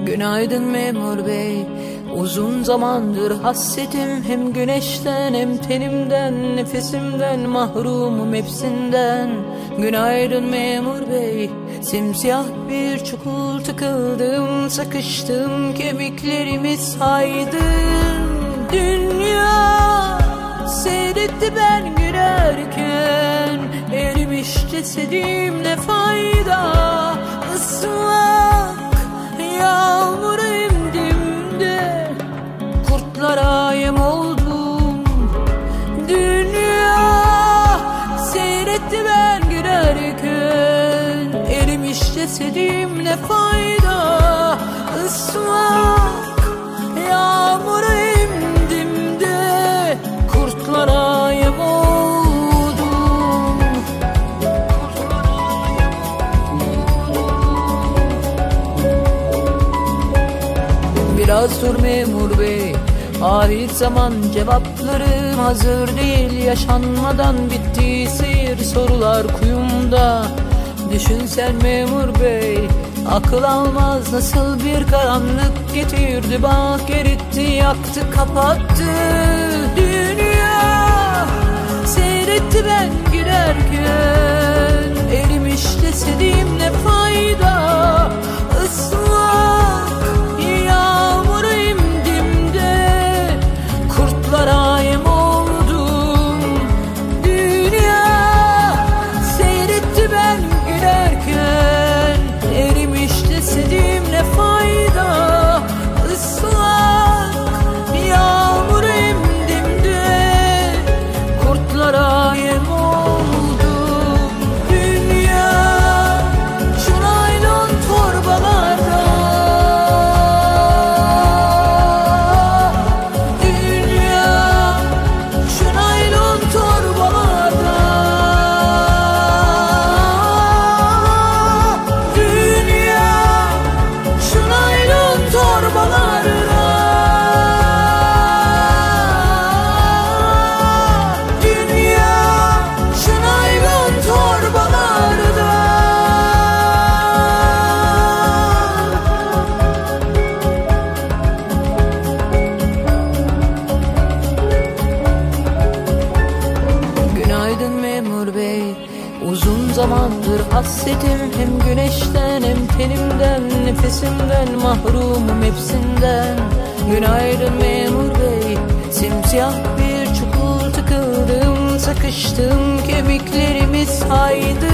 Günaydın memur bey. Uzun zamandır hasretim, hem güneşten hem tenimden, nefesimden mahrumum hepsinden. Günaydın memur bey. Simsiyah bir çukur tıkıldım, sıkıştım, kemiklerimi saydım. Dünya seyretti ben girerken, erimiş cesedim ne fayda. Islak yağmura emdim de kurtlara yem oldum. Dünya seyretti ben girerken, erimiş cesedim ne fayda. Islak yağmura emdim de kurtlara yem oldum. Biraz dur memur bey, ahir zaman cevaplarım hazır değil. Yaşanmadan bitti seyir, sorular kuyumda. Düşün sen memur bey, akıl almaz nasıl bir karanlık getirdi. Bak eritti, yaktı, kapattı. Dünya seyretti ben giderken, erimiş cesedim ne fayda. Islak yağmura emdim de kurtlara yem oldum. Dünya seyretti ben giderken, erimiş cesedim ne fayda. Islak yağmura emdim de kurtlara yem oldum. Dünya şu naylon torbalarda, dünya şu naylon torbalarda, dünya şu naylon torbalarda, dünya şu naylon torbalarda. Günaydın memur bey. Uzun zamandır hasretim, hem güneşten hem tenimden, nefesimden mahrumum hepsinden. Günaydın memur bey. Simsiyah bir çukur tıkıldım, sıkıştım, kemiklerimi saydım.